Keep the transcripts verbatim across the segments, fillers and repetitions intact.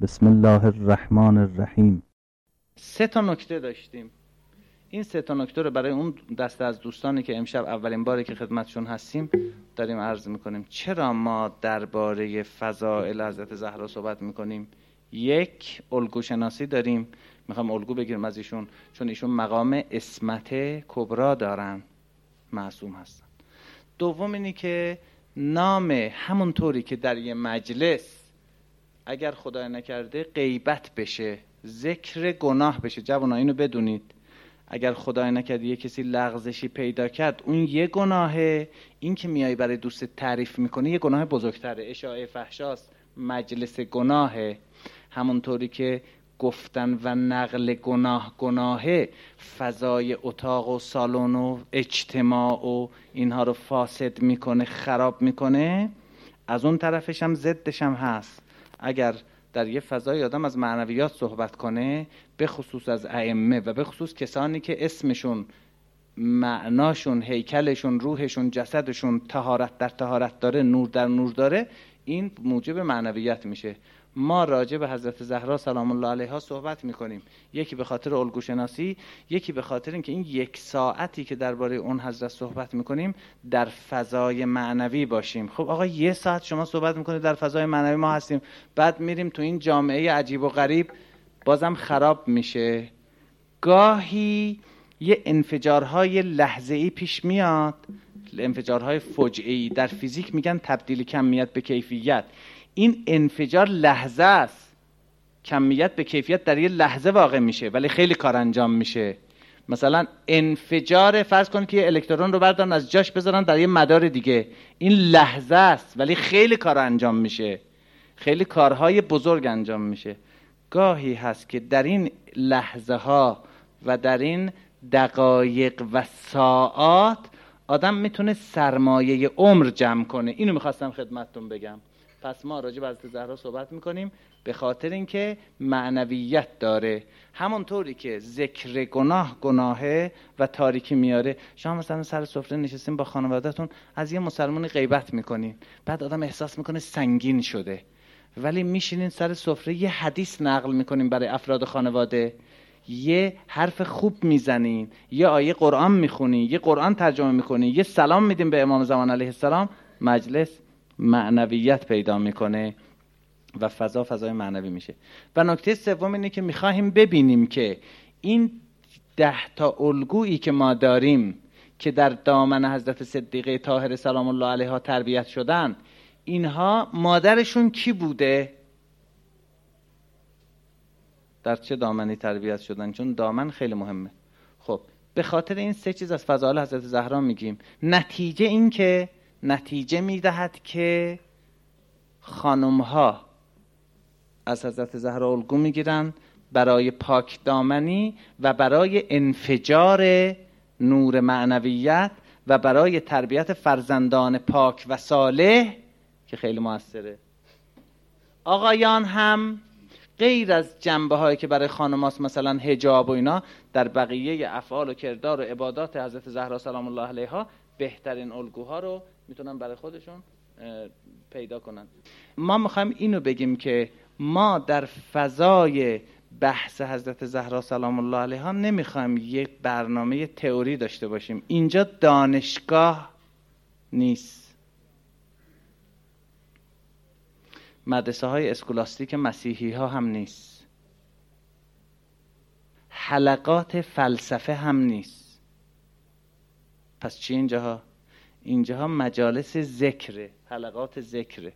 بسم الله الرحمن الرحیم. سه تا نکته داشتیم. این سه تا نکته رو برای اون دسته از دوستانی که امشب اولین باره که خدمتشون هستیم داریم عرض میکنیم. چرا ما درباره فضائل حضرت زهرا صحبت میکنیم؟ یک، الگو شناسی داریم، میخوام الگو بگیریم از ایشون، چون ایشون مقام عصمت کبرا دارن، معصوم هستن. دوم اینی که نام همونطوری که در یه مجلس اگر خدای نکرده غیبت بشه، ذکر گناه بشه، جوانا اینو بدونید، اگر خدای نکرده یه کسی لغزشی پیدا کرد اون یه گناهه، این که میای برای دوست تعریف میکنی یه گناه بزرگتره، اشاعه فحشاست، مجلس گناهه. همونطوری که گفتن و نقل گناه گناهه، فضای اتاق و سالن و اجتماع و اینها رو فاسد میکنه، خراب میکنه، از اون طرفش هم ضدش هم هست. اگر در یه فضای آدم از معنویات صحبت کنه، به خصوص از ائمه و به خصوص کسانی که اسمشون، معناشون، هیکلشون، روحشون، جسدشون طهارت در طهارت داره، نور در نور داره، این موجب معنویت میشه. ما راجع به حضرت زهرا سلام الله علیها صحبت میکنیم، یکی به خاطر الگو شناسی، یکی به خاطر اینکه این یک ساعتی که درباره اون حضرت صحبت میکنیم در فضای معنوی باشیم. خب آقا یه ساعت شما صحبت میکنید در فضای معنوی، ما هستیم، بعد میریم تو این جامعه عجیب و غریب، بازم خراب میشه. گاهی یه انفجارهای لحظه‌ای پیش میاد، انفجارهای فجعه‌ای، در فیزیک میگن تبدیل کمیت به کیفیت. این انفجار لحظه است، کمیت به کیفیت در یه لحظه واقع میشه ولی خیلی کار انجام میشه. مثلا انفجار، فرض کن که یه الکترون رو بردارن از جاش بذارن در یه مدار دیگه، این لحظه است ولی خیلی کار انجام میشه، خیلی کارهای بزرگ انجام میشه. گاهی هست که در این لحظه ها و در این دقایق و ساعات آدم میتونه سرمایه عمر جمع کنه. اینو میخواستم خدمتتون بگم. پس ما راجع به حضرت زهرا صحبت میکنیم به خاطر اینکه معنویت داره، همونطوری که ذکر گناه گناهه و تاریکی میاره. شما مثلا سر سفره نشستین با خانواده‌تون، از یه مسلمانی غیبت میکنین، بعد آدم احساس میکنه سنگین شده، ولی میشینین سر سفره یه حدیث نقل میکنین برای افراد خانواده، یه حرف خوب میزنین، یه آیه قرآن میخونین، یه قرآن ترجمه میکنین، یه سلام میدین به امام زمان علیه السلام، مجلس معنویت پیدا میکنه و فضا فضای معنوی میشه. و نکته سوم اینه که میخواهیم ببینیم که این ده تا الگویی که ما داریم که در دامن حضرت صدیقه طاهره سلام الله علیها تربیت شدن، اینها مادرشون کی بوده؟ در چه دامنی تربیت شدن؟ چون دامن خیلی مهمه. خب به خاطر این سه چیز از فضائل حضرت زهرا میگیم. نتیجه این که نتیجه میدهد که خانمها از حضرت زهرا الگو میگیرن برای پاک دامنی و برای انفجار نور معنویت و برای تربیت فرزندان پاک و صالح که خیلی موثره. آقایان هم غیر از جنبه هایی که برای خانماست، مثلا حجاب و اینا، در بقیه افعال و کردار و عبادات حضرت زهرا سلام الله علیها بهترین الگوها رو میتونن برای خودشون پیدا کنن. ما میخوایم اینو بگیم که ما در فضای بحث حضرت زهرا سلام الله علیها نمیخوایم یک برنامه تئوری داشته باشیم. اینجا دانشگاه نیست، مدرسه های اسکولاستیک مسیحی ها هم نیست، حلقات فلسفه هم نیست. پس چی اینجاها؟ اینجاها مجالس ذکره، حلقات ذکره.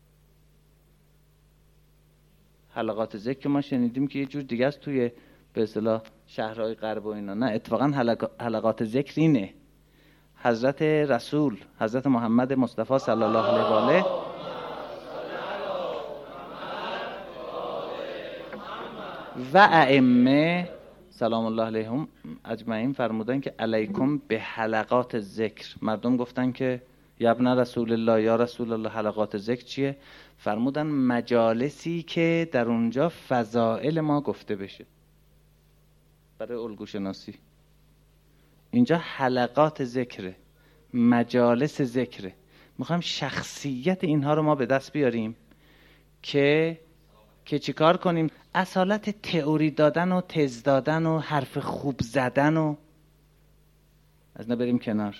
حلقات ذکر ما شنیدیم که یه جور دیگه است توی به اصطلاح شهرهای غرب و اینا. نه، اتفاقا حلقات ذکر اینه. حضرت رسول، حضرت محمد مصطفی صلی الله علیه و آله و ائمه سلام الله علیهم اجمعین فرمودن که علیکم به حلقات ذکر. مردم گفتن که یا ابن رسول الله، یا رسول الله، حلقات ذکر چیه؟ فرمودن مجالسی که در اونجا فضائل ما گفته بشه برای الگو شناسی. اینجا حلقات ذکره، مجالس ذکره. میخوایم شخصیت اینها رو ما به دست بیاریم که که چیکار کنیم؟ اصالت تئوری دادن و تز دادن و حرف خوب زدن و از اینا بریم کنار.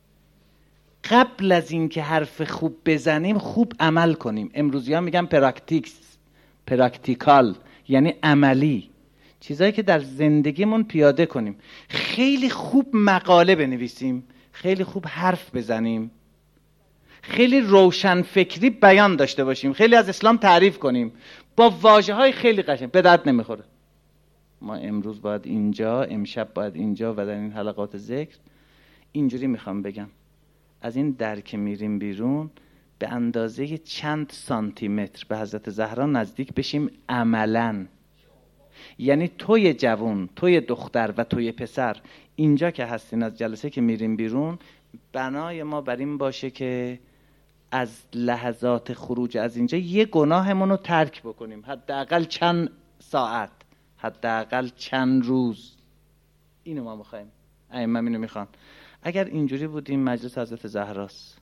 قبل از این که حرف خوب بزنیم خوب عمل کنیم. امروزی ها میگن پراکتیکس، پراکتیکال، یعنی عملی، چیزایی که در زندگیمون پیاده کنیم. خیلی خوب مقاله بنویسیم، خیلی خوب حرف بزنیم، خیلی روشن فکری بیان داشته باشیم، خیلی از اسلام تعریف کنیم با واژه‌های خیلی قشنگ، به درد نمیخوره. ما امروز باید اینجا، امشب باید اینجا و در این حلقات ذکر اینجوری میخوام بگم، از این در که میریم بیرون به اندازه چند سانتی متر به حضرت زهرا نزدیک بشیم عملاً. یعنی توی جوون، توی دختر و توی پسر اینجا که هستین، از جلسه که میریم بیرون، بنای ما بر این باشه که از لحظات خروج از اینجا یه گناهمون رو ترک بکنیم، حداقل چند ساعت، حداقل چند روز. اینو ما میخوایم، ائمه اینو میخوان. اگر اینجوری بودیم مجلس حضرت زهراست.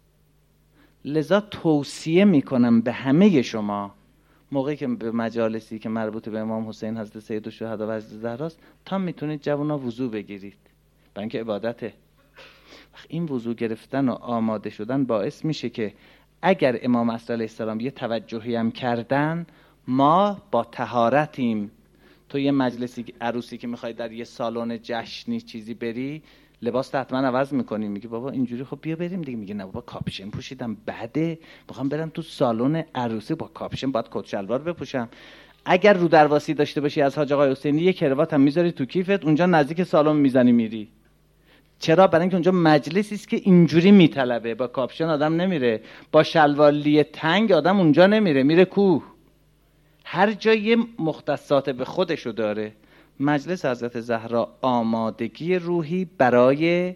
لذا توصیه میکنم به همه شما موقعی که به مجالسی که مربوط به امام حسین حضرت سیدالشهدا و حضرت زهراست، تا میتونید جوونا وضو بگیرید، برای اینکه عبادته. این وضو گرفتن و آماده شدن باعث میشه که اگر امام عصر علیه السلام یه توجهی هم کردن، ما با طهارتیم. تو یه مجلسی عروسی که میخوای در یه سالن جشنی چیزی بری، لباس حتما عوض میکنی، میگی بابا اینجوری خب بیا بریم دیگه، میگه نه بابا کاپشن پوشیدم بعده، میخوام برم تو سالن عروسی با کاپشن، باید کت شلوار بپوشم. اگر رو درواسی داشته باشی از حاج آقای حسینی، یه کروات هم میذاری تو کیفت، اونجا نزدیک سالن میزنی میری. چرا؟ برای اینکه اونجا مجلسی است که اینجوری میطلبه. با کاپشن آدم نمیره، با شلوار تنگ آدم اونجا نمیره، میره کوه. هر جای مختصات به خودشو داره. مجلس حضرت زهرا آمادگی روحی برای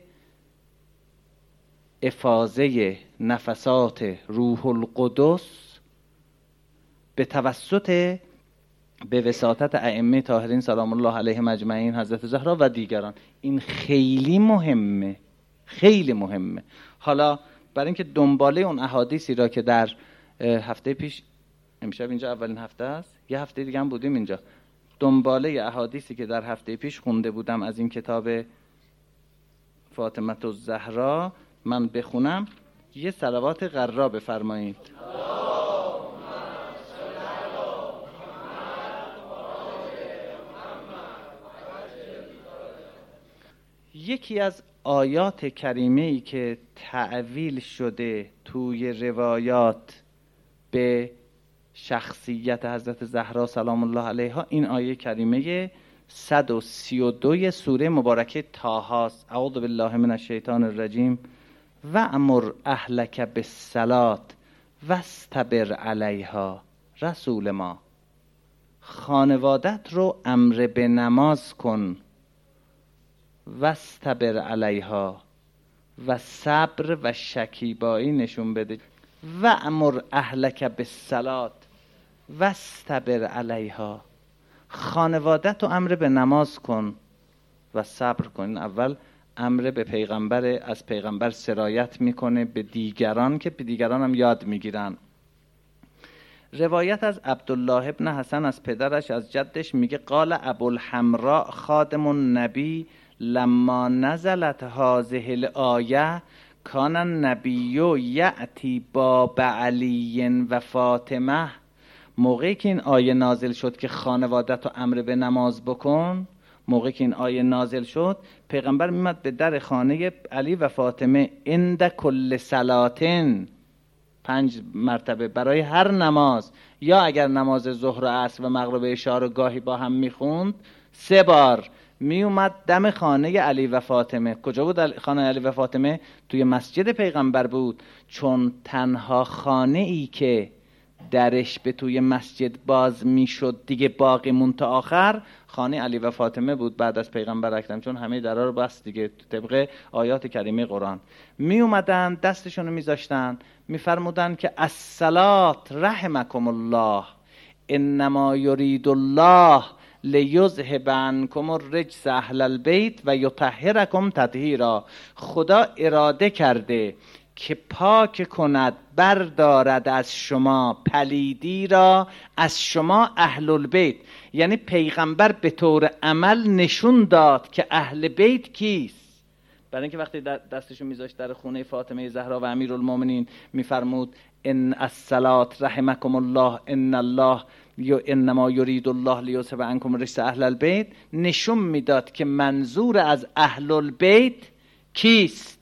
افاضه نفسات روح القدس به توسط به وساطت ائمه طاهرین سلام الله علیهم اجمعین، حضرت زهرا و دیگران. این خیلی مهمه، خیلی مهمه. حالا برای اینکه دنباله اون احادیثی را که در هفته پیش، امشب اینجا اولین هفته است، یه هفته دیگه هم بودیم اینجا، دنباله احادیثی که در هفته پیش خونده بودم از این کتاب فاطمه الزهرا من بخونم. یه صلوات غرا بفرمایید. یکی از آیات کریمه‌ای که تعویل شده توی روایات به شخصیت حضرت زهرا سلام الله علیها، این آیه کریمه صد و سی و دو سوره مبارکه طه است. اعوذ بالله من الشیطان الرجیم. و امر اهلک بالصلاة واستبر علیها. رسول ما، خانوادت رو امر به نماز کن، واستبر علیها، و صبر و شکیبایی نشون بده. و امر اهلک بالصلاة واستبر علیها، خانوادت رو امر به نماز کن و صبر کن. اول امر به پیغمبر، از پیغمبر سرایت میکنه به دیگران که به دیگران هم یاد میگیرن. روایت از عبدالله ابن حسن از پدرش از جدش میگه قال ابوالحمراء خادم النبی لما نزلت هذه الآیه کان النبی یأتی باب علی و فاطمه. موقعی که این آیه نازل شد که خانوادت رو امر به نماز بکن، موقعی که این آیه نازل شد، پیغمبر میمد به در خانه علی و فاطمه عند کل صلاتن، پنج مرتبه برای هر نماز، یا اگر نماز ظهر و عصر و مغرب و عشا رو گاهی با هم میخوند، سه بار می اومد دم خانه علی و فاطمه. کجا بود خانه علی و فاطمه؟ توی مسجد پیغمبر بود، چون تنها خانه ای که درش به توی مسجد باز میشد دیگه باقی مون تا آخر، خانه علی و فاطمه بود بعد از پیغمبر اکرم، چون همه درا رو بست دیگه طبق آیات کریمه قرآن. می اومدن دستشون رو میذاشتن، میفرمودن که الصلاة رحمکم الله انما یرید الله لیذهب عنکم الرجس اهل البیت و یطهرکم تطهیرا. خدا اراده کرده که پاک کند بردارد از شما پلیدی را از شما اهل البیت. یعنی پیغمبر به طور عمل نشون داد که اهل بیت کیست. برای اینکه وقتی دستشو میذاشت در خونه فاطمه زهرا و امیرالمومنین میفرمود ان الصلاة رحمکم الله ان الله انما یرید الله لیذهب عنکم الرجس اهل البیت، نشون میداد که منظور از اهل البیت کیست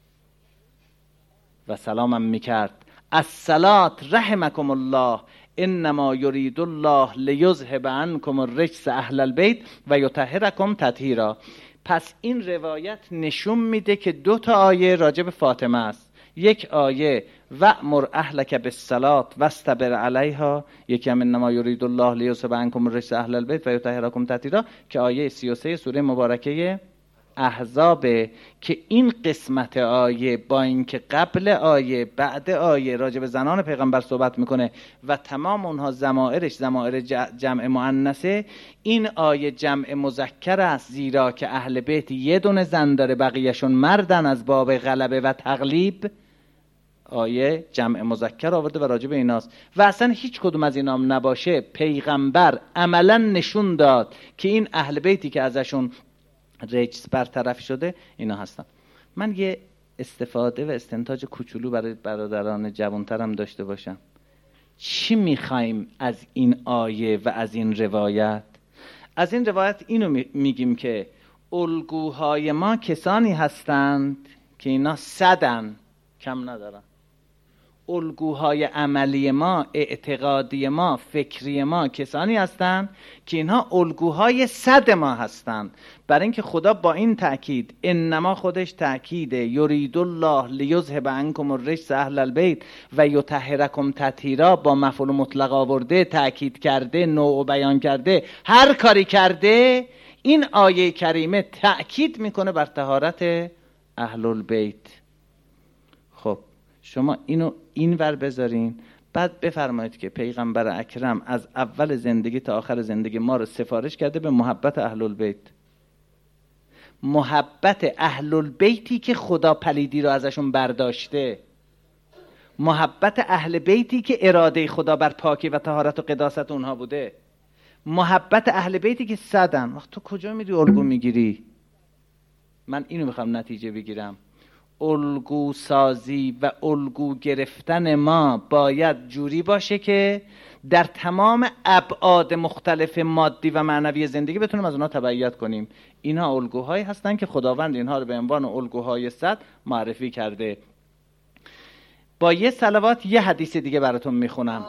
و سلامم میکرد الصلاة رحمکم الله انما یرید الله لیذهب عنکم الرجس اهل البیت و یطهرکم تطهیرا. پس این روایت نشون میده که دو تا آیه راجع به فاطمه است. یک آیه وأمر اهلک بالصلاة واصطبر علیها، یکی هم انما یرید الله لیذهب عنکم الرجس اهل البیت و یطهرکم تطهیرا که آیه سی و سه سوره مبارکه احزابه، که این قسمت آیه با اینکه قبل آیه بعد آیه راجع به زنان پیغمبر صحبت میکنه و تمام اونها ضمائرش ضمائر جمع مؤنثه، این آیه جمع مذکر است، زیرا که اهل بیت یه دونه زن داره بقیهشون مردن از باب غلبه و تغلیب. آیه جمع مذکر آورده و راجع به ایناست و اصلا هیچ کدوم از اینام نباشه پیغمبر عملا نشون داد که این اهل بیتی که ازشون رجس برطرف شده اینا هستن. من یه استفاده و استنتاج کوچولو برای برادران جوانترم داشته باشم. چی میخوایم از این آیه و از این روایت؟ از این روایت اینو میگیم که الگوهای ما کسانی هستند که اینا صدن، کم ندارن. الگوهای عملی ما، اعتقادی ما، فکری ما کسانی هستند که اینها الگوهای صد ما هستند. برای اینکه خدا با این تأکید، انما خودش تأکیده، یرید الله لیذهب عنکم الرجس اهل البیت و یطهرکم تطهیرا، با مفعول مطلق آورده، تأکید کرده، نوع بیان کرده، هر کاری کرده. این آیه کریمه تأکید میکنه بر طهارت اهل البیت. خب شما اینو این ور بذارین، بعد بفرمایید که پیغمبر اکرم از اول زندگی تا آخر زندگی ما رو سفارش کرده به محبت اهل البیت. محبت اهل البیتی که خدا پلیدی رو ازشون برداشته، محبت اهل بیتی که اراده خدا بر پاکی و طهارت و قداست اونها بوده، محبت اهل بیتی که صدن. وقت تو کجا میری الگو میگیری؟ من اینو میخوام نتیجه بگیرم. الگو سازی و الگو گرفتن ما باید جوری باشه که در تمام ابعاد مختلف مادی و معنوی زندگی بتونیم از اونها تبعیت کنیم. اینها الگوهایی هستن که خداوند اینها رو به عنوان الگوهای صد معرفی کرده. با یه صلوات یه حدیث دیگه براتون میخونم.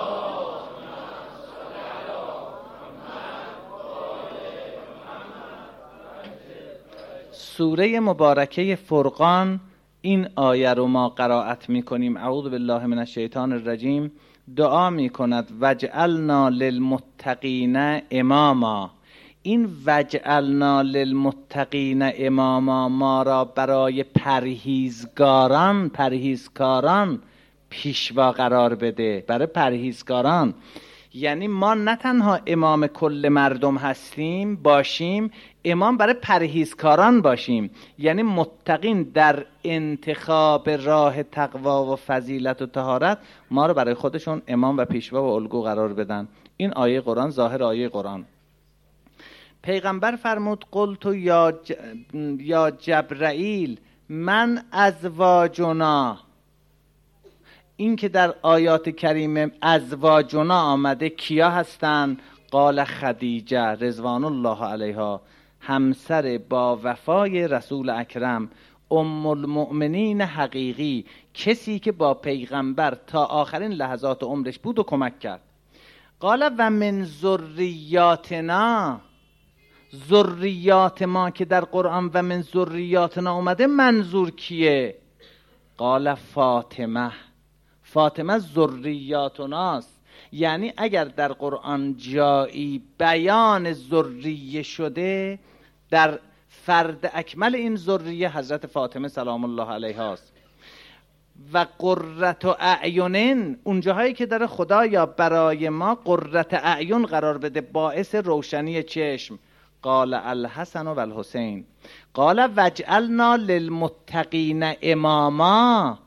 سوره مبارکه فرقان این آیه رو ما قرائت میکنیم. اعوذ بالله من الشیطان الرجیم. دعا میکند وجعلنا للمتقین اماما. این وجعلنا للمتقین اماما ما را برای پرهیزگاران، پرهیزکاران پیشوا قرار بده. برای پرهیزکاران یعنی ما نه تنها امام کل مردم هستیم باشیم، امام برای پرهیزکاران باشیم. یعنی متقین در انتخاب راه تقوا و فضیلت و طهارت ما رو برای خودشون امام و پیشوا و الگو قرار بدن. این آیه قرآن، ظاهر آیه قرآن. پیغمبر فرمود قلت یا, ج... یا جبرائیل من ازواجنا. این که در آیات کریمه ازواجنا آمده کیا هستن؟ قال خدیجه رضوان الله علیها، همسر با وفای رسول اکرم، ام المؤمنین حقیقی، کسی که با پیغمبر تا آخرین لحظات عمرش بود و کمک کرد. قال و من ذریاتنا، ذریات ما که در قرآن و من ذریاتنا اومده منظور کیه؟ قال فاطمه. فاطمه ذریاتناست. یعنی اگر در قرآن جایی بیان ذریه شده، در فرد اکمل این ذریه حضرت فاطمه سلام الله علیها است. و قرة اعین، اونجاهایی که در خدا یا برای ما قرة اعین قرار بده، باعث روشنی چشم. قال الحسن و الحسین. قال وجعلنا للمتقین اماما.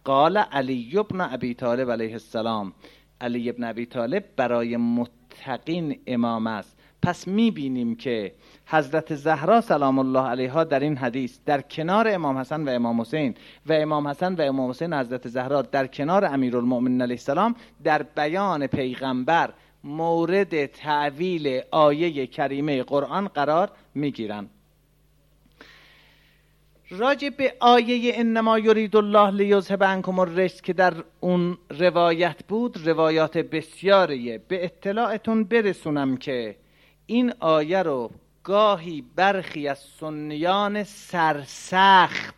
قال علی بن ابی طالب علیه السلام، علی بن ابی طالب برای متقین امام است. پس میبینیم که حضرت زهرا سلام الله علیها در این حدیث در کنار امام حسن و امام حسین و امام حسن و امام حسین حضرت زهرا در کنار امیرالمؤمنین علیه السلام در بیان پیغمبر مورد تعویل آیه کریمه قرآن قرار میگیرند. راجع به آیه انما یرید الله لیذهب عنکم الرجس که در اون روایت بود، روایات بسیاریه، به اطلاعتون برسونم که این آیه رو گاهی برخی از سنیان سرسخت،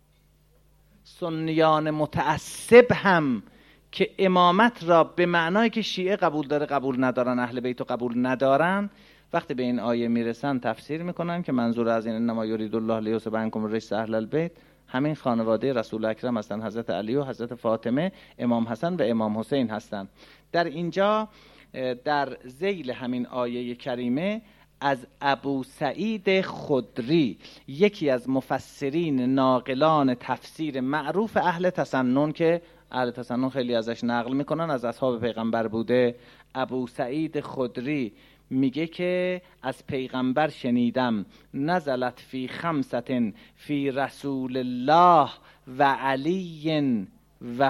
سنیان متعصب هم که امامت را به معنای که شیعه قبول داره قبول ندارن، اهل بیت رو قبول ندارن، وقتی به این آیه میرسن تفسیر میکنن که منظور از این انما یرید الله لیذهب عنکم الرجس اهل البیت همین خانواده رسول اکرم هستن، حضرت علی و حضرت فاطمه، امام حسن و امام حسین هستن. در اینجا در ذیل همین آیه کریمه از ابو سعید خدری، یکی از مفسرین ناقلان تفسیر معروف اهل تسنن که اهل تسنن خیلی ازش نقل میکنن، از اصحاب پیغمبر بوده، ابو سعید خدری میگه که از پیغمبر شنیدم نزلت فی خمسة فی رسول الله و علی و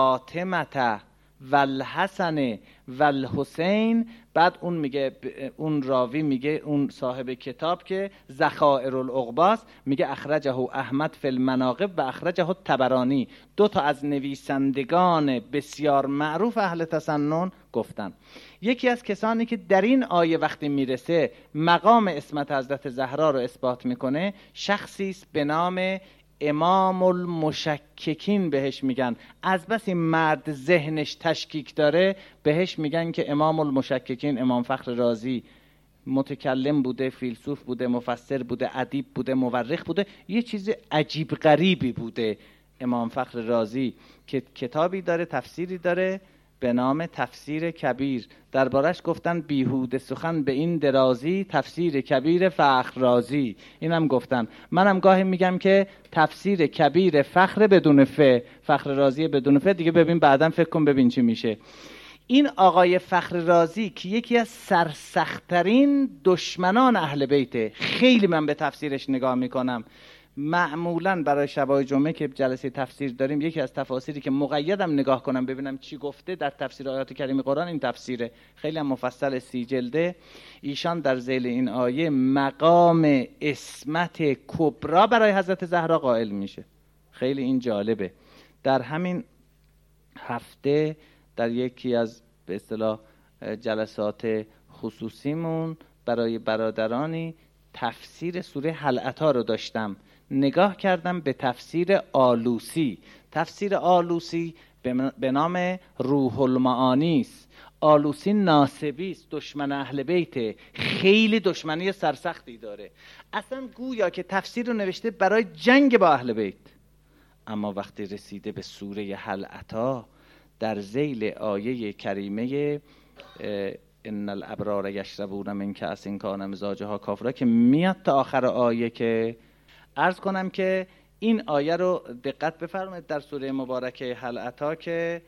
فاطمه و الحسن و الحسین. بعد اون میگه، اون راوی میگه، اون صاحب کتاب که ذخائر العقباست، میگه اخرجه احمد فی المناقب و اخرجه الطبرانی. دو تا از نویسندگان بسیار معروف اهل تسنن گفتن. یکی از کسانی که در این آیه وقتی میرسه مقام عصمت حضرت زهرا رو اثبات میکنه شخصی است به نام امام المشککین بهش میگن. از بس این مرد ذهنش تشکیک داره بهش میگن که امام المشککین. امام فخر رازی متکلم بوده، فیلسوف بوده، مفسر بوده، ادیب بوده، مورخ بوده، یه چیز عجیب غریبی بوده امام فخر رازی که کتابی داره، تفسیری داره به نام تفسیر کبیر. دربارش گفتن بیهوده سخن به این درازی، تفسیر کبیر فخر رازی. اینم گفتن. منم گاهی میگم که تفسیر کبیر فخر بدون ف، فخر رازی بدون ف دیگه، ببین بعداً فکر کن ببین چی میشه. این آقای فخر رازی که یکی از سرسخت‌ترین دشمنان اهل بیته، خیلی من به تفسیرش نگاه میکنم. معمولاً برای شبای جمعه که جلسه تفسیر داریم یکی از تفاسیری که مقیدم نگاه کنم ببینم چی گفته در تفسیر آیات کریم قرآن این تفسیره، خیلی هم مفصل، سی جلده. ایشان در ذیل این آیه مقام عصمت کبرا برای حضرت زهرا قائل میشه. خیلی این جالبه. در همین هفته در یکی از به اصطلاح جلسات خصوصیمون برای برادرانی تفسیر سوره هل اتی رو داشتم. نگاه کردم به تفسیر آلوسی. تفسیر آلوسی به نام روح المعانی است. آلوسی ناسبی است، دشمن اهل بیت، خیلی دشمنی سرسختی داره. اصلا گویا که تفسیر رو نوشته برای جنگ با اهل بیت. اما وقتی رسیده به سوره هل اتی در ذیل آیه کریمه ان الابرار یشربون من کأس کان مزاجها کافورا که میاد تا آخر آیه، که عرض کنم که این آیه رو دقت بفرمایید در سوره مبارکه هل اتی که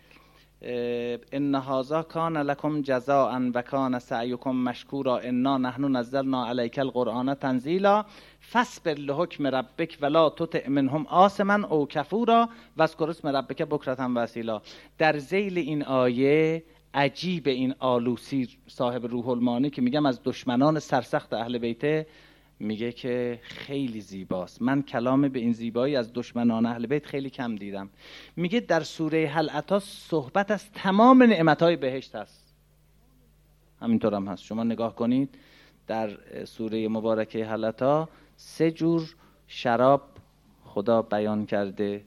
ان هذا کان لکم جزاء و کان سعیکم مشکورا انا نحن نزلنا علیک القرآن تنزیلا فاصبر لحکم ربک ولا تطع منهم آثما او کفورا واذکر اسم ربک بکرة و اصیلا. در ذیل این آیه عجیب این آلوسی صاحب روح المعانی که میگم از دشمنان سرسخت اهل بیت، میگه که خیلی زیباست. من کلام به این زیبایی از دشمنان اهل بیت خیلی کم دیدم. میگه در سوره هل اتی صحبت از تمام نعمتهای بهشت هست. همینطور هم هست. شما نگاه کنید در سوره مبارکه هل اتی سه جور شراب خدا بیان کرده.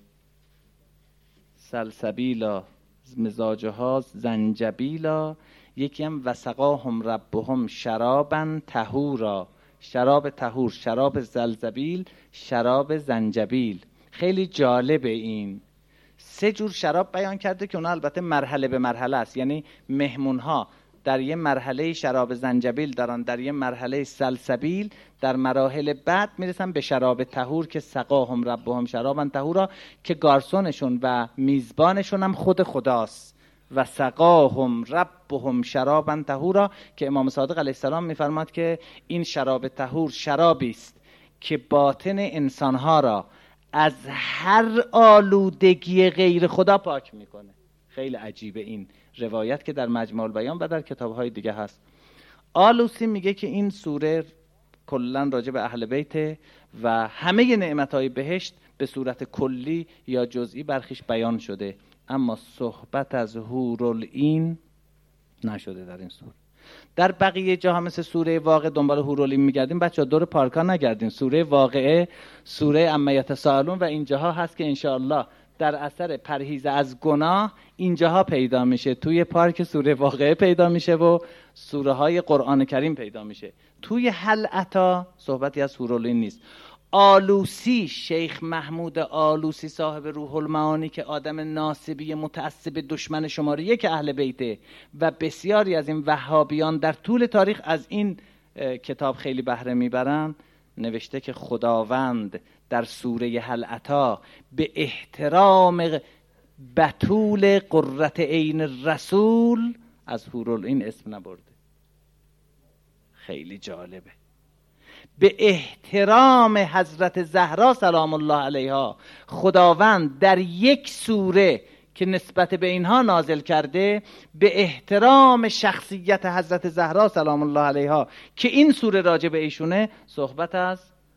سلسبیلا مزاجها زنجبیلا، یکی هم وسقاهم ربهم شرابا طهورا، شراب طهور، شراب زلزبیل، شراب زنجبیل. خیلی جالبه. این سه جور شراب بیان کرده که اون البته مرحله به مرحله است. یعنی مهمونها در یه مرحله شراب زنجبیل دارن، در یه مرحله سلسبیل، در مراحل بعد میرسن به شراب طهور که سقاهم ربهم شرابا طهورا، که گارسونشون و میزبانشون هم خود خداست. و سقاهم ربهم شرابا طهورا، که امام صادق علیه السلام میفرماد که این شراب طهور شرابی است که باطن انسانها را از هر آلودگی غیر خدا پاک میکنه. خیلی عجیبه این روایت که در مجموع البیان و در کتابهای دیگه هست. آلوسی میگه که این سوره کلا راجع به اهل بیت و همه نعمتهای بهشت به صورت کلی یا جزئی برخیش بیان شده، اما صحبت از حورالعین نشده در این سوره. در بقیه جاها مثل سوره واقعه دنبال حورالعین میگردیم، بچه‌ها دور پارکا نگردین. سوره واقعه، سوره عما یتساءلون و اینجاها هست که انشاءالله در اثر پرهیز از گناه اینجاها پیدا میشه. توی پارک سوره واقعه پیدا میشه و سوره های قرآن کریم پیدا میشه. توی هل اتی صحبتی از حورالعین نیست. آلوسی، شیخ محمود آلوسی صاحب روح المعانی که آدم ناصبی متعصب دشمن شماره یک اهل بیته و بسیاری از این وهابیان در طول تاریخ از این کتاب خیلی بهره میبرن، نوشته که خداوند در سوره هل اتی به احترام بتول قرة عین رسول از حورالعین اسم نبرده. خیلی جالبه. به احترام حضرت زهرا سلام الله علیها خداوند در یک سوره که نسبت به اینها نازل کرده، به احترام شخصیت حضرت زهرا سلام الله علیها که این سوره راجع به ایشونه، صحبت از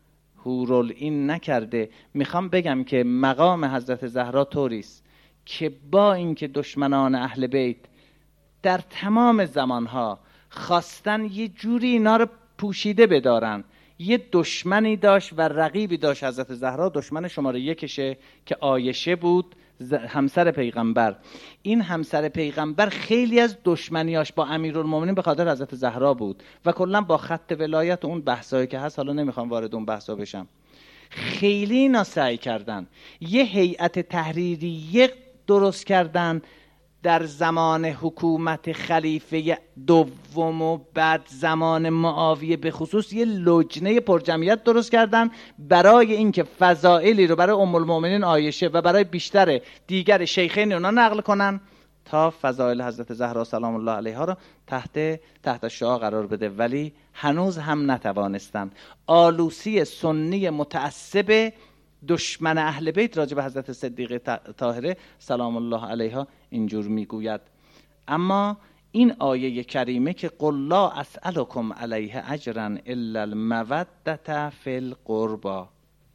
حورالعین نکرده. میخوام بگم که مقام حضرت زهرا طوریست که با اینکه دشمنان اهل بیت در تمام زمانها خواستن یه جوری اینا رو پوشیده بدارن، یه دشمنی داشت و رقیبی داشت حضرت زهرا. دشمن شماره یکشه که عایشه بود، همسر پیغمبر. این همسر پیغمبر خیلی از دشمنیاش با امیرالمومنین به خاطر حضرت زهرا بود و کلا با خط ولایت اون بحثایی که هست، حالا نمیخوام وارد اون بحثا بشم. خیلی اینا سعی کردن یه هیئت تحریریه درست کردن در زمان حکومت خلیفه دوم و بعد زمان معاویه به خصوص، یه لجنه پرجمعیت درست کردن برای اینکه فضائلی رو برای ام المؤمنین عایشه و برای بیشتر دیگر شیخین اونا نقل کنن تا فضائل حضرت زهرا سلام الله علیها رو تحت تحت شعاع قرار بده، ولی هنوز هم نتوانستن. آلوسی سنی متعصب دشمن اهل بیت راجع به حضرت صدیقه طاهره سلام الله علیها اینجور میگوید. اما این آیه کریمه که قل لا اسألکم علیه اجرا الا المودة فی القربا،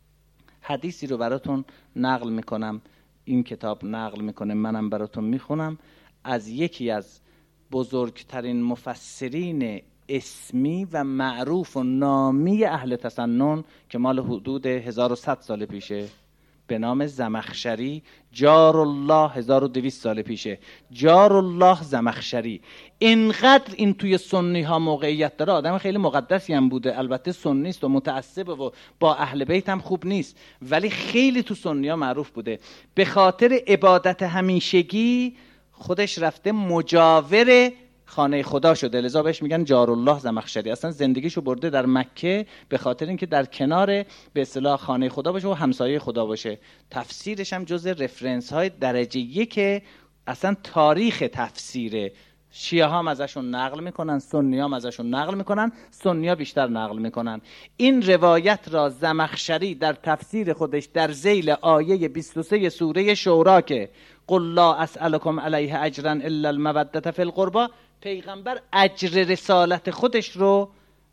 حدیثی رو براتون نقل میکنم، این کتاب نقل میکنه، منم براتون میخونم، از یکی از بزرگترین مفسرین اسمی و معروف و نامی اهل تسنن که مال حدود هزار و صد سال پیشه، به نام زمخشری. جار الله هزار و دویست سال پیشه. جار الله زمخشری. اینقدر این توی سنی ها موقعیت داره، آدم خیلی مقدسی هم بوده، البته سنی است و متعصب و با اهل بیت هم خوب نیست، ولی خیلی تو سنی ها معروف بوده. به خاطر عبادت همیشگی خودش رفته مجاور خانه خدا شده، لذا بهش میگن جار الله زمخشری. اصلا زندگیشو برده در مکه به خاطر اینکه در کنار به اصطلاح خانه خدا باشه و همسایه خدا باشه. تفسیرش هم جز رفرنس های درجه یک اصلا تاریخ تفسیره. شیعه ها هم ازشون نقل میکنن، سنی ها هم ازشون نقل میکنن، سنی ها بیشتر نقل میکنن. این روایت را زمخشری در تفسیر خودش در ذیل آیه بیست و سه سوره شورا که قل لا اسألکم علیه اجرا الا المودة فی القربا، پیغمبر اجر رسالت خودش رو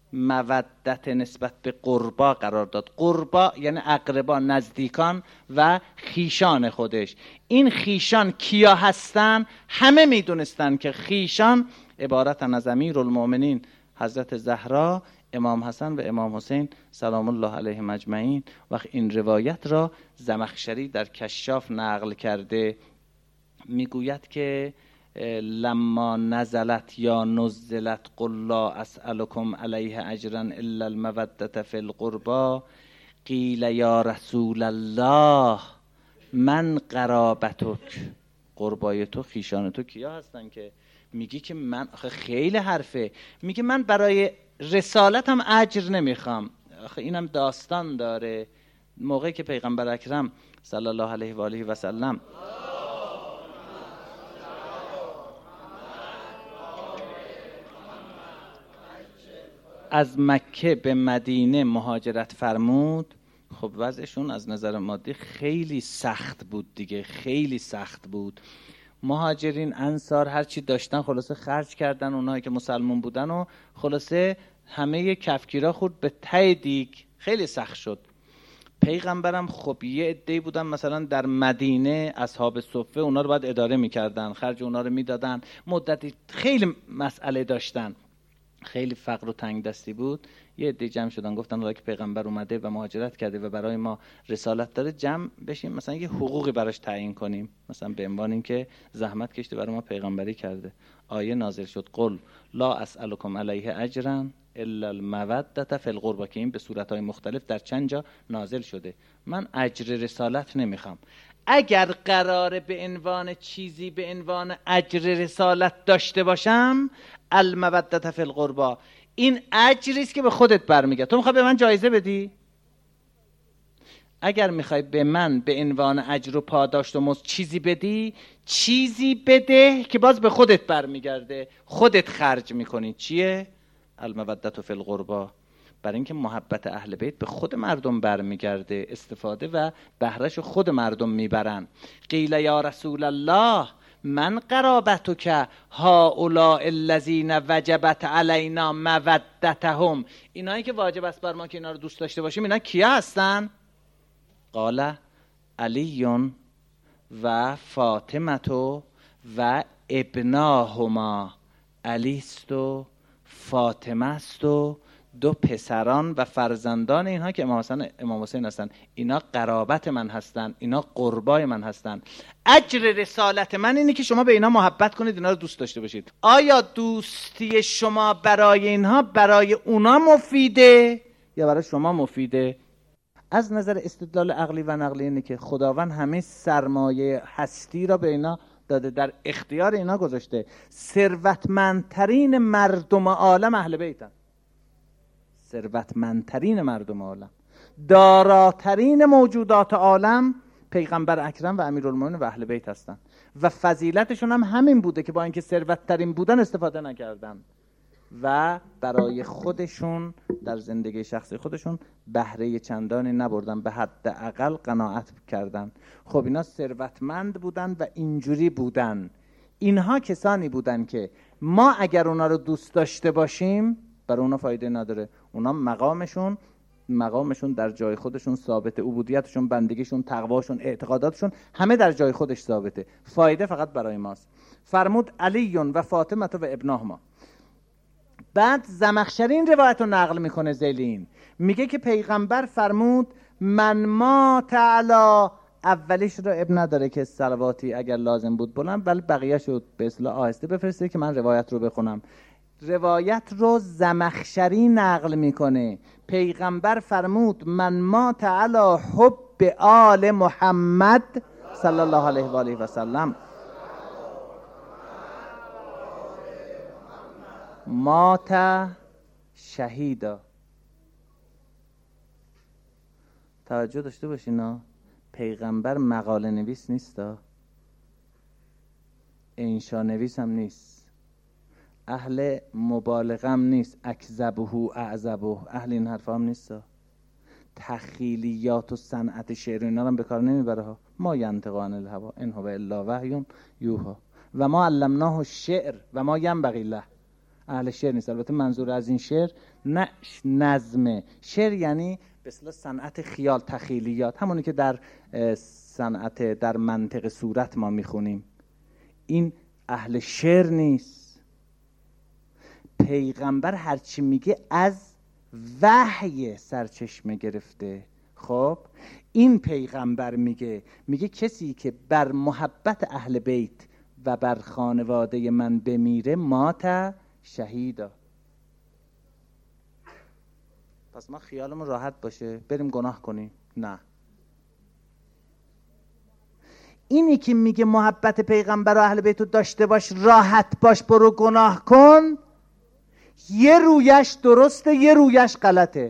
مودت نسبت به قربا قرار داد. قربا یعنی اقربا، نزدیکان و خیشان خودش. این خیشان کیا هستن؟ همه میدونستن که خیشان عبارتن از امیرالمومنین حضرت زهرا، امام حسن و امام حسین سلام الله علیهم اجمعین. وقت این روایت را زمخشری در کشاف نقل کرده، میگوید که لما نزلت یا نزلت قل لا اسألکم علیه اجرا الا المودة فی القربا قیل یا رسول الله من قرابتک، قربای تو، خیشان تو کیا هستن که میگی که من آخه خیلی حرفه، میگه من برای رسالتم اجر نمیخوام. آخه اینم داستان داره. موقعی که پیغمبر اکرم صلی الله علیه و آله و سلم از مکه به مدینه مهاجرت فرمود، خب وضعشون از نظر مادی خیلی سخت بود دیگه، خیلی سخت بود. مهاجرین انصار هرچی داشتن خلاصه خرج کردن، اونایی که مسلمون بودن و خلاصه همه کفگیرا خورد به ته دیگ، خیلی سخت شد. پیغمبرم خب یه عده‌ای بودن مثلا در مدینه اصحاب صفه، اونا رو باید اداره میکردن، خرج اونا رو میدادن، مدتی خیلی مسئله داشتن، خیلی فقر و تنگ دستی بود. یه عده جمع شدن گفتن حالا که پیغمبر اومده و مهاجرت کرده و برای ما رسالت داره، جمع بشیم مثلا یه حقوقی براش تعیین کنیم، مثلا به عنوان اینکه زحمت کشته برای ما پیغمبری کرده. آیه نازل شد قل لا اسألکم علیه اجرا الا المودة فی القربى، که این به صورت‌های مختلف در چند جا نازل شده. من اجر رسالت نمیخوام. اگر قراره به عنوان چیزی به عنوان اجر رسالت داشته باشم، المودة فی القربى، این اجری است که به خودت برمیگرده. تو میخوای به من جایزه بدی؟ اگر میخوای به من به عنوان اجر و پاداش و مزد چیزی بدی، چیزی بده که باز به خودت برمیگرده، خودت خرج میکنی. چیه؟ المودة فی القربى. برای اینکه محبت اهل بیت به خود مردم برمیگرده، استفاده و بهره‌شو خود مردم میبرن. قیل یا رسول الله من قرابتک هؤلاء الذین وجبت علینا مودتهم، اینایی که واجب است بر ما که اینا رو دوست داشته باشیم، اینا کیا هستن؟ قال علی و فاطمه و ابناهما، علی است و فاطمه است و دو پسران و فرزندان اینها که امام حسن امام حسین هستن. اینا قرابت من هستن، اینا قربای من هستن. اجر رسالت من اینه که شما به اینا محبت کنید، اینا رو دوست داشته باشید. آیا دوستی شما برای اینها برای اونا مفیده یا برای شما مفیده؟ از نظر استدلال عقلی و نقلی اینه که خداوند همه سرمایه هستی را به اینا داده، در اختیار اینا گذاشته. ثروتمندترین مردم عالم اهل بیتن، ثروتمندترین مردم عالم، داراترین موجودات عالم پیغمبر اکرم و امیرالمومنین و اهل بیت هستن و فضیلتشون هم همین بوده که با اینکه ثروتترین بودن استفاده نکردن و برای خودشون در زندگی شخصی خودشون بهره چندانی نبردن، به حداقل قناعت کردن. خب اینا ثروتمند بودن و اینجوری بودن. اینها کسانی بودن که ما اگر اونا رو دوست داشته باشیم برای اونا فایده نداره. اونا مقامشون مقامشون در جای خودشون ثابته، عبودیتشون، بندگیشون، تقواشون، اعتقاداتشون همه در جای خودش ثابته، فایده فقط برای ماست. فرمود علی و فاطمه و ابناهما. بعد زمخشری این روایت رو نقل میکنه زیلین، میگه که پیغمبر فرمود من مات علی، اولیش رو ابن نداره که صلواتی اگر لازم بود بلند، ولی بقیه شد به اصطلاح آهسته بفرسته که من روایت رو بخونم. روایت رو زمخشری نقل میکنه. پیغمبر فرمود من مات علی حب آل محمد صلی الله علیه و آله و سلم مات شهیدا. توجه داشته باشین، پیغمبر مقاله نویس نیست، انشا نویس هم نیست، اهل مبالغه هم نیست، اکذبه اعذبه، اهل این حرفا هم نیست. تخیلیات و صنعت شعر اینا هم به کار نمیبره ها. ما ینطق عن الهوا ان هو الا وحی یوحی و ما علمناه الشعر و ما ینبغی له. اهل شعر نیست. البته منظور از این شعر نه نظم شعر، یعنی به اصطلاح صنعت خیال، تخیلیات، همونی که در صنعت در منطق صورت ما میخونیم. این اهل شعر نیست. پیغمبر هرچی میگه از وحی سرچشمه گرفته. خب این پیغمبر میگه میگه کسی که بر محبت اهل بیت و بر خانواده من بمیره مات شهیدا. پس ما خیالمون راحت باشه بریم گناه کنیم؟ نه. اینی که میگه محبت پیغمبر و اهل بیت رو داشته باش، راحت باش، برو گناه کن، یه رویش درسته یه رویش غلطه.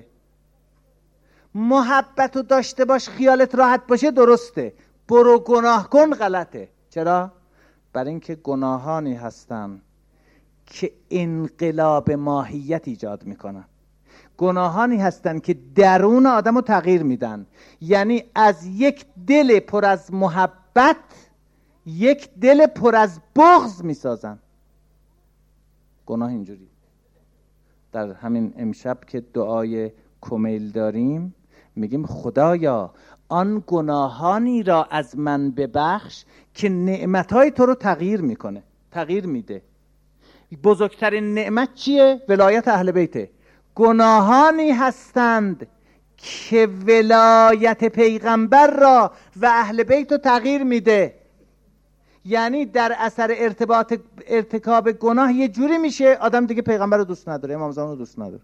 محبت رو داشته باش خیالت راحت باشه درسته، برو گناه کن غلطه. چرا؟ برای اینکه گناهانی هستن که انقلاب ماهیت ایجاد میکنن، گناهانی هستن که درون آدم رو تغییر میدن. یعنی از یک دل پر از محبت یک دل پر از بغض میسازن. گناه اینجوری. در همین امشب که دعای کمیل داریم میگیم خدایا آن گناهانی را از من ببخش که نعمتهای تو رو تغییر میکنه، تغییر میده. بزرگترین نعمت چیه؟ ولایت اهل بیته. گناهانی هستند که ولایت پیغمبر را و اهل بیت رو تغییر میده. یعنی در اثر ارتباط ارتکاب گناه یه جوری میشه آدم دیگه پیغمبر رو دوست نداره، امام زمان رو دوست نداره.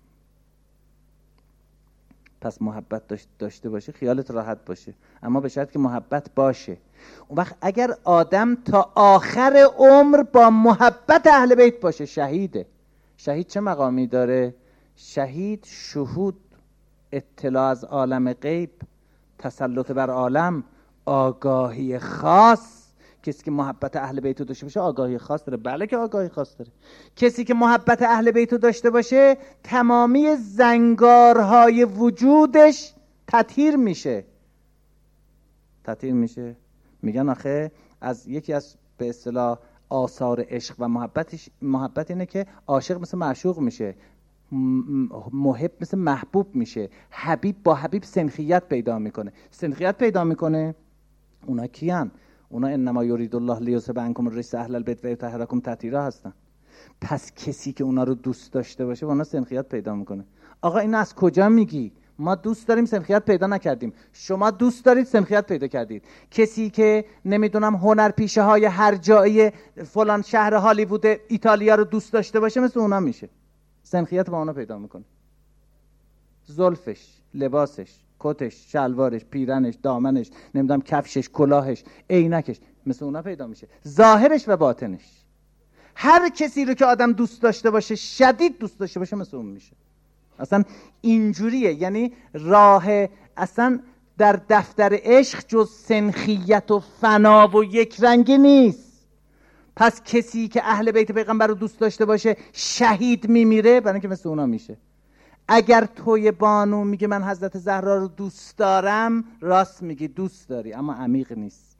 پس محبت داشته باشه خیالت راحت باشه، اما به شرط که محبت باشه. اون وقت اگر آدم تا آخر عمر با محبت اهل بیت باشه شهیده. شهید چه مقامی داره؟ شهید شهود، اطلاع از عالم غیب، تسلط بر عالم، آگاهی خاص. کسی که محبت اهل بیت رو داشته باشه آگاهی خاص داره. بله که آگاهی خاص داره. کسی که محبت اهل بیت رو داشته باشه تمامی زنگارهای وجودش تطهیر میشه. تطهیر میشه. میگن آخه از یکی از به اصطلاح آثار عشق و محبتش محبت اینه که عاشق مثل معشوق میشه، محب مثل محبوب میشه، حبیب با حبیب سنخیت پیدا میکنه. سنخیت پیدا میکنه. اونا کیان؟ اونا انما یرید الله لیذهب عنکم الرجس اهل البیت و یطهرکم تطهیرا هستن. پس کسی که اونا رو دوست داشته باشه با اونا سنخیت پیدا میکنه. آقا اینو از کجا میگی؟ ما دوست داریم سنخیت پیدا نکردیم، شما دوست دارید سنخیت پیدا کردید. کسی که نمیدونم هنرپیشه های هر جایی فلان شهر هالیوود ایتالیا رو دوست داشته باشه مثل اونا میشه، سنخیت با اونا پیدا میکنه. زلفش، لباسش، کتش، شلوارش، پیرنش، دامنش، نمیدونم کفشش، کلاهش، عینکش مثل اونا پیدا میشه. ظاهرش و باطنش. هر کسی رو که آدم دوست داشته باشه، شدید دوست داشته باشه، مثل اون میشه. اصلا اینجوریه. یعنی راه اصلا در دفتر عشق جز سنخیت و فنا و یک رنگی نیست. پس کسی که اهل بیت پیغمبر رو دوست داشته باشه شهید میمیره برای اینکه مثل اونا میشه. اگر توی بانو میگه من حضرت زهرا رو دوست دارم، راست میگی، دوست داری، اما عمیق نیست.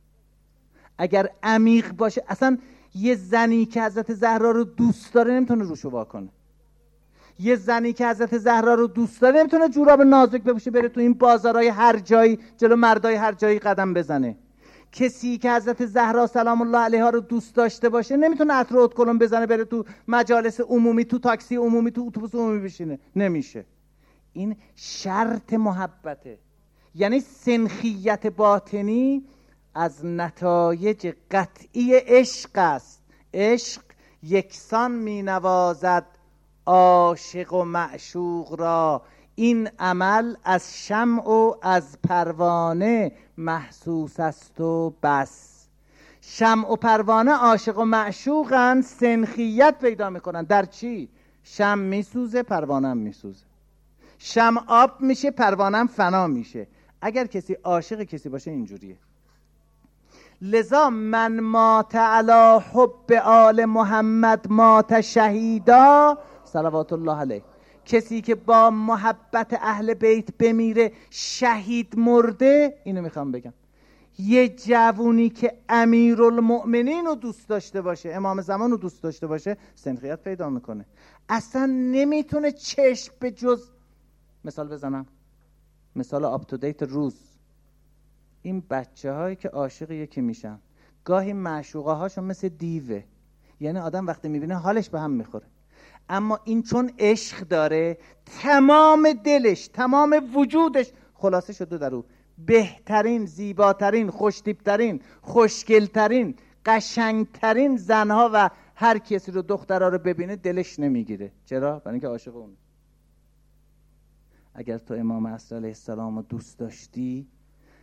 اگر عمیق باشه، اصلا یه زنی که حضرت زهرا رو دوست داره نمیتونه روشو وا کنه. یه زنی که حضرت زهرا رو دوست داره نمیتونه جوراب نازک بپوشه بره تو این بازارهای هر جایی جلو مردای هر جایی قدم بزنه. کسی که حضرت زهرا سلام الله علیها رو دوست داشته باشه نمیتونه عطر ات کلم بزنه بره تو مجالس عمومی، تو تاکسی عمومی، تو اتوبوس عمومی بشینه. نمیشه. این شرط محبته. یعنی سنخیت باطنی از نتایج قطعی عشق است. عشق یکسان می نوازد عاشق و معشوق را، این عمل از شمع و از پروانه محسوس است و بس. شمع و پروانه عاشق و معشوقن، سنخیت پیدا میکنن. در چی؟ شمع میسوزه، پروانه هم میسوزه. شمع آب میشه، پروانه هم فنا میشه. اگر کسی عاشق کسی باشه اینجوریه. لذا من مات علی حب آل محمد مات شهیدا صلوات الله علیه. کسی که با محبت اهل بیت بمیره شهید مرده. اینو میخوام بگم، یه جوونی که امیرالمؤمنین رو دوست داشته باشه، امام زمان رو دوست داشته باشه، سنخیت پیدا میکنه. اصلا نمیتونه چشم به جز، مثال بزنم، مثال آپ تو دیت روز، این بچه هایی که عاشق یکی میشن گاهی معشوقه هاشون مثل دیوه. یعنی آدم وقتی میبینه حالش به هم میخوره، اما این چون عشق داره تمام دلش، تمام وجودش خلاصه شده در او. بهترین، زیباترین، خوشتیپترین، خوشگلترین، قشنگترین زنها و هر کسی رو، دخترها رو ببینه دلش نمیگیره. چرا؟ برای اینکه عاشق اون. اگر تو امام عصر علیه السلام رو دوست داشتی،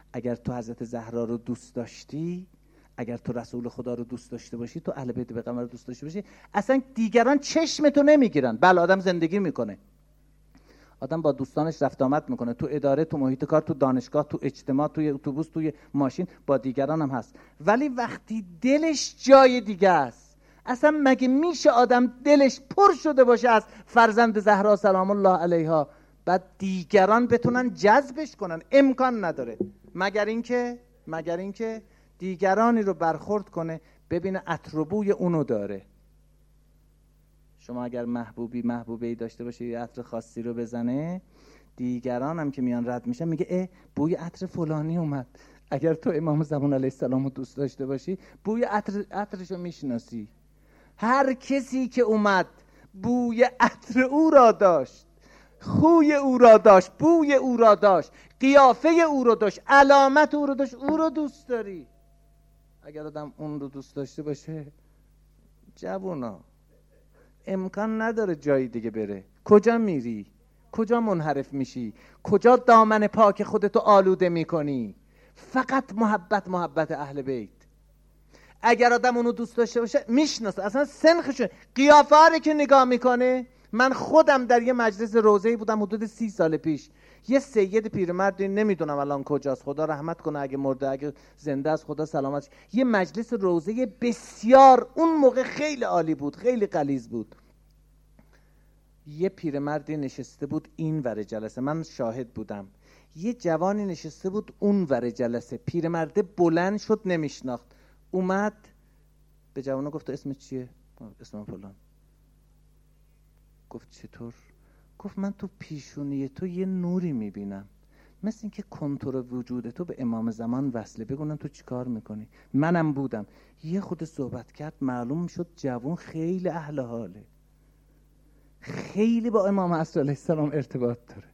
اگر تو حضرت زهرا رو دوست داشتی، اگر تو رسول خدا رو دوست داشته باشی، تو اهل بیت پیغمبر رو دوست داشته باشی، اصلا دیگران چشم تو نمیگیرن. بله آدم زندگی میکنه، آدم با دوستانش رفت آمد میکنه، تو اداره، تو محیط کار، تو دانشگاه، تو اجتماع، توی اتوبوس، توی ماشین، با دیگران هم هست. ولی وقتی دلش جای دیگه است، اصلا مگه میشه آدم دلش پر شده باشه از فرزند زهرا سلام الله علیها، بعد دیگران بتونن جذبش کنن؟ امکان نداره، مگر اینکه مگر اینکه دیگرانی رو برخورد کنه، ببینه عطر و بوی اونو داره. شما اگر محبوبی محبوبه‌ای داشته باشه، یه عطر خاصی رو بزنه، دیگران هم که میان رد میشن میگه اه بوی عطر فلانی اومد. اگر تو امام زمان علیه السلام رو دوست داشته باشی، بوی عطر عطرشو میشناسی. هر کسی که اومد بوی عطر او را داشت، خوی او را داشت، بوی او را داشت، قیافه او را داشت، علامت او را داشت، او را دوست داری. اگر آدم اون رو دوست داشته باشه، جوونا امکان نداره جایی دیگه بره. کجا میری؟ کجا منحرف میشی؟ کجا دامن پاک خودتو آلوده میکنی؟ فقط محبت، محبت اهل بیت. اگر آدم اونو دوست داشته باشه میشناسه، اصلا سنخشه، قیافه رو که نگاه میکنه. من خودم در یه مجلس روضه‌ای بودم حدود سی سال پیش، یه سید پیرمردی، نمیدونم الان کجاست، خدا رحمت کنه اگه مرده، اگه زنده است خدا سلامتش. یه مجلس روضه‌ای بسیار اون موقع خیلی عالی بود، خیلی غلیظ بود. یه پیرمردی نشسته بود این ور جلسه، من شاهد بودم. یه جوانی نشسته بود اون ور جلسه. پیرمرده بلند شد، نمیشناخت، اومد به جوانو گفت اسم چیه؟ اسم فلان. گفت چطور؟ گفت من تو پیشونی تو یه نوری میبینم، مثل این که کنتور وجود تو به امام زمان وصله. بگونم تو چی کار میکنی؟ منم بودم. یه خود صحبت کرد، معلوم شد جوان خیلی اهل حاله، خیلی با امام عصر علیه السلام ارتباط داره.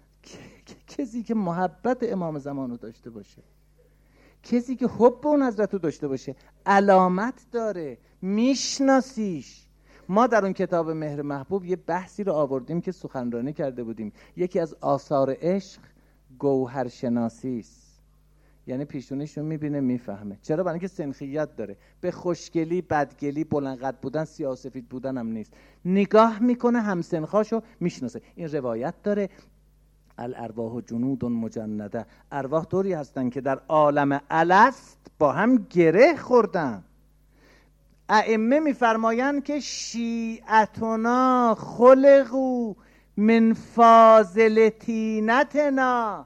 کسی که محبت امام زمان رو داشته باشه، کسی که حب اون حضرت رو داشته باشه، علامت داره، میشناسیش. ما در اون کتاب مهر محبوب یه بحثی رو آوردیم که سخنرانی کرده بودیم. یکی از آثار عشق گوهرشناسی است، یعنی پیشونیشو میبینه میفهمه. چرا؟ برای اینکه سنخیت داره، به خوشگلی، بدگلی، بلند قد بودن، سیاه سفید بودن هم نیست. نگاه میکنه، همسنخاشو میشناسه. این روایت داره الارواح جنود مجنده، ارواح طوری هستن که در عالم الست با هم گره خوردن. ائمه میفرمایند که شیعتنا خلقو من فاضل طینتنا،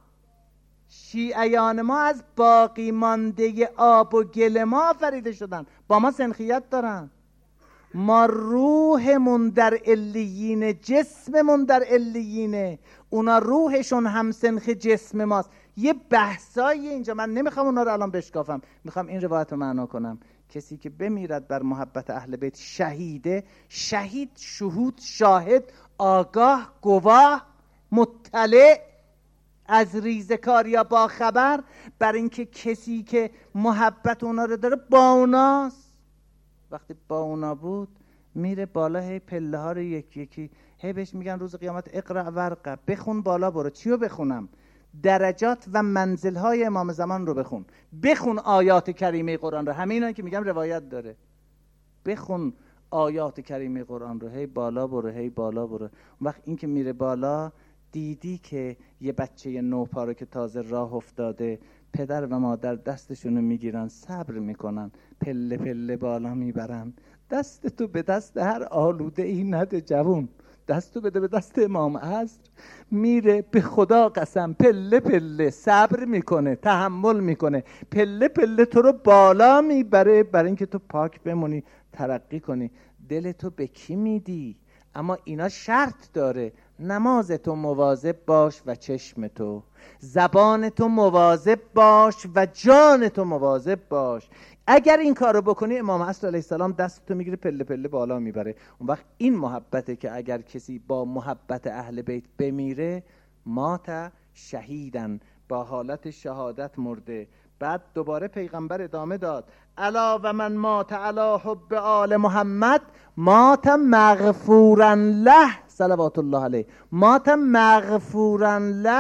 شیعیان ما از باقی مانده آب و گل ما آفریده شدن، با ما سنخیت دارن. ما روحمون در علیین، جسممون در علیینه، اونا روحشون هم سنخ جسم ماست. یه بحثایی اینجا، من نمیخوام اونا رو الان بشکافم، میخوام این روایت رو معنا کنم. کسی که بمیرد بر محبت اهل بیت شهیده. شهید شهود، شاهد، آگاه، گواه، مطلع، از ریزکار یا با خبر، بر اینکه کسی که محبت اونا رو داره با اوناست. وقتی با اونا بود میره بالا، هی پله ها رو یکی یکی، هی بهش میگن روز قیامت اقرأ ورقه، بخون بالا برو. چی رو بخونم؟ درجات و منزل های امام زمان رو بخون. بخون آیات کریمه قرآن رو، همه اینا که میگم روایت داره. بخون آیات کریمه قرآن رو، هی بالا برو، هی بالا برو. وقت این که میره بالا، دیدی که یه بچه نوپا رو که تازه راه افتاده، پدر و مادر دستشونو میگیرن، صبر میکنن، پله پله بالا میبرن. دست تو به دست هر آلوده ای نده جوون، دست تو بده به دست امام عصر. میره به خدا قسم، پله پله صبر میکنه، تحمل میکنه، پله پله تو رو بالا میبره، برای اینکه تو پاک بمونی، ترقی کنی. دل تو به کی میدی؟ اما اینا شرط داره. نماز تو مواظب باش و چشم تو، زبان تو مواظب باش و جان تو مواظب باش. اگر این کارو بکنی، امام عصر علیه السلام دست تو میگیره، پله پله بالا میبره. اون وقت این محبته که اگر کسی با محبت اهل بیت بمیره، مات شهیدن، با حالت شهادت مرده. بعد دوباره پیغمبر ادامه داد الا و من مات علی حب آل محمد مات مغفورا له، صلوات الله علیه، مات مغفورا له.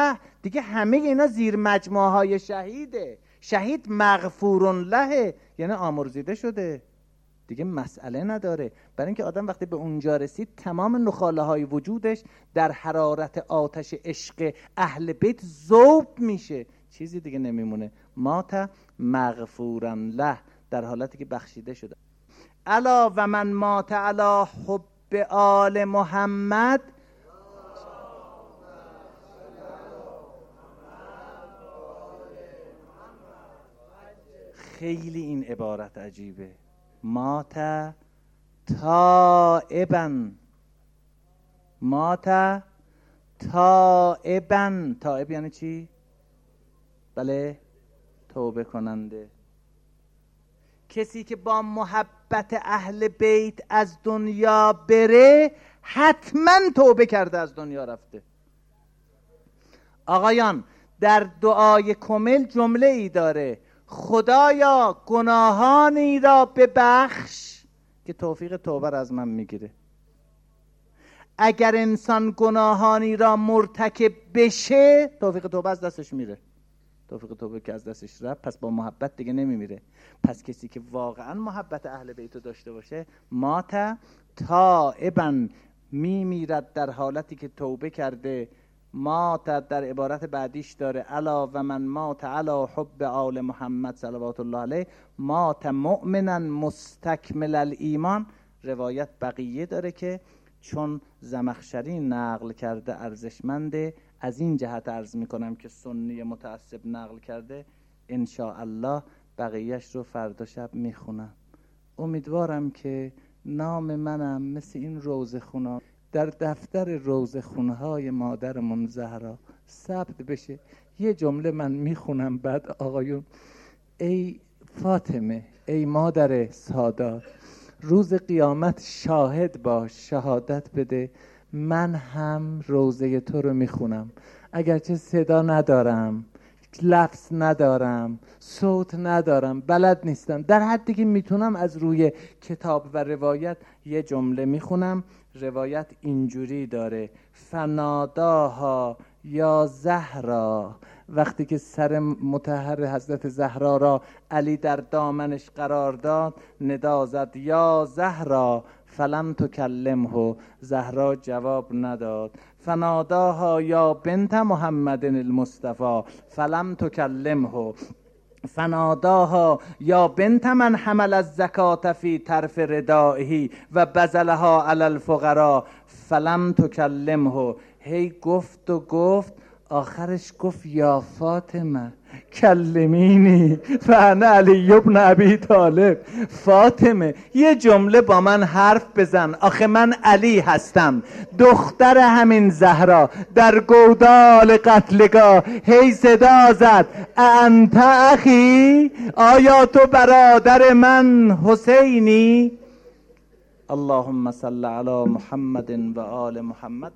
دیگه همه اینا زیر مجموعه های شهیده. شهید مغفور له، یعنی آمرزیده شده، دیگه مسئله نداره. برای اینکه آدم وقتی به اونجا رسید تمام نخاله های وجودش در حرارت آتش عشق اهل بیت ذوب میشه، چیزی دیگه نمیمونه. مات مغفورا له، در حالتی که بخشیده شده. الا و من مات علی حب آل محمد. خیلی این عبارت عجیبه. مات تائبا، مات تائبا. تائب یعنی چی؟ بله، توبه کننده. کسی که با محبت اهل بیت از دنیا بره حتما توبه کرده، از دنیا رفته. آقایان، در دعای کمل جمله ای داره: خدایا گناهانی را ببخش که توفیق توبه را از من میگیره. اگر انسان گناهانی را مرتکب بشه توفیق توبه از دستش میره. توفیق توبه که از دستش رفت، پس با محبت دیگه نمیمیره. پس کسی که واقعا محبت اهل بیت رو داشته باشه مات تائبا، میمیرد در حالتی که توبه کرده. مات در عبارت بعدیش داره الا و من مات علی حب آل محمد صلوات الله علیه مات مؤمنا مستکمل الایمان. روایت بقیه داره که چون زمخشری نقل کرده ارزشمنده، از این جهت عرض میکنم که سنی متعصب نقل کرده. انشاءالله بقیهش رو فردا شب میخونم. امیدوارم که نام منم مثل این روزخونا در دفتر روزخونهای مادرمون زهرا ثبت بشه. یه جمله من میخونم بعد آقایون: ای فاطمه، ای مادر سادات، روز قیامت شاهد باش، شهادت بده من هم روزه تو رو میخونم، اگرچه صدا ندارم، لفظ ندارم، صوت ندارم، بلد نیستم، در حدی که میتونم از روی کتاب و روایت یه جمله میخونم. روایت اینجوری داره: فناداها یا زهرا، وقتی که سر مطهر حضرت زهرا را علی در دامنش قرار داد ندا زد یا زهرا فلم تکلمه، زهرا جواب نداد. فناداها یا بنت محمد المصطفى فلم تکلمه، فناداها یا بنت من حمل الزکات فی طرف ردائه و بذلها علی الفقراء فلم تکلمه. هی گفت و گفت، آخرش گفت یا فاطمه کلمینی فانا علی ابن ابی طالب. فاطمه یه جمله با من حرف بزن، آخه من علی هستم، دختر همین زهرا. در گودال قتلگاه هی صدا زد: انت اخی، آیا تو برادر من حسینی؟ اللهم صل علی محمد و آل محمد.